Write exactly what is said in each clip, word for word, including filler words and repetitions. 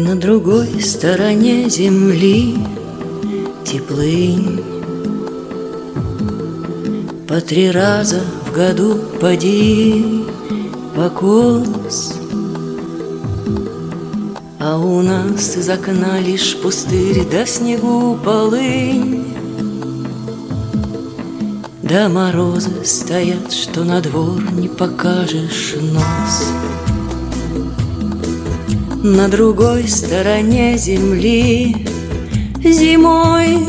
На другой стороне земли теплынь. По три раза в году поди покос, а у нас из окна лишь пустырь, да в снегу полынь. Да морозы стоят, что на двор не покажешь нос. На другой стороне земли зимой,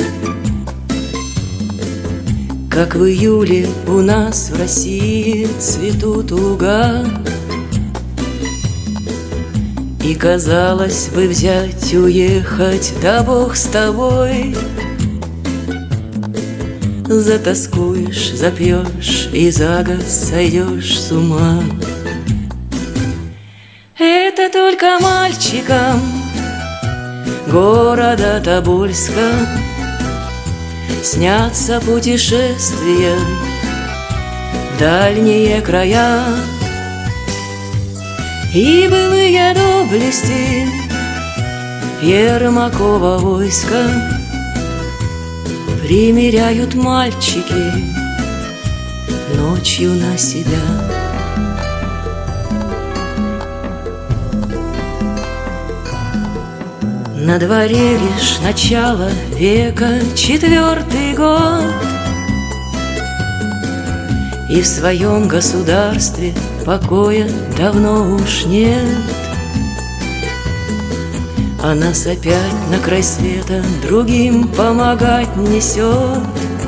как в июле у нас в России цветут луга, и казалось бы взять, уехать, да Бог с тобой. Затоскуешь, запьешь и за год сойдешь с ума. Это только мальчикам города Тобольска снятся путешествия в дальние края. И былые доблести Ермакова войска примеряют мальчики ночью на себя. На дворе лишь начало века, четвертый год, и в своем государстве покоя давно уж нет. А нас опять на край света другим помогать несет.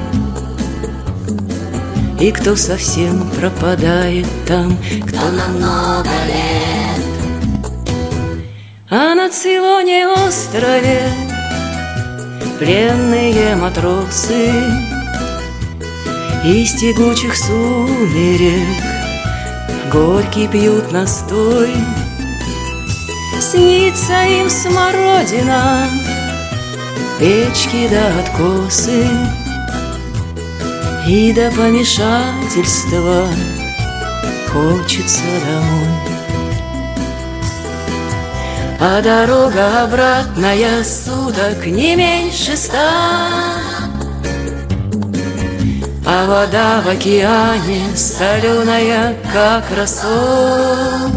И кто совсем пропадает там, кто на много лет. А на Цейлоне острове пленные матросы из тягучих сумерек горький пьют настой. Снится им смородина, печки да откосы, и до помешательства хочется домой. А дорога обратная суток не меньше ста, а вода в океане соленая, как рассол.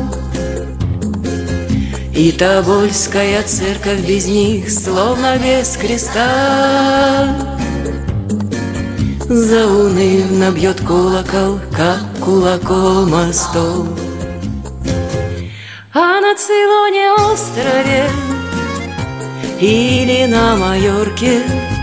И Тобольская церковь без них, словно без креста, заунывно бьет колокол, как кулаком о стол. А на Цейлоне острове или на Майорке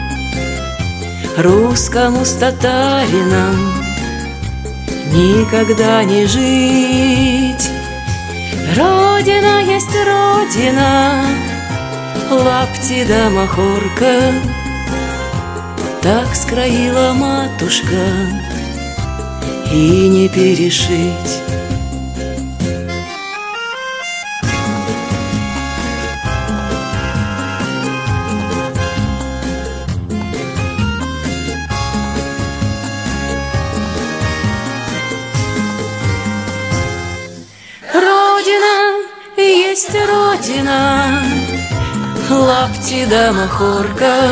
русскому с татарином никогда не жить. Родина есть родина, лапти да махорка, так скроила матушка, и не перешить. Есть родина, лапти да махорка,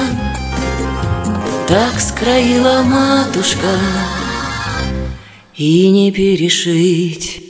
так скроила матушка, и не перешить.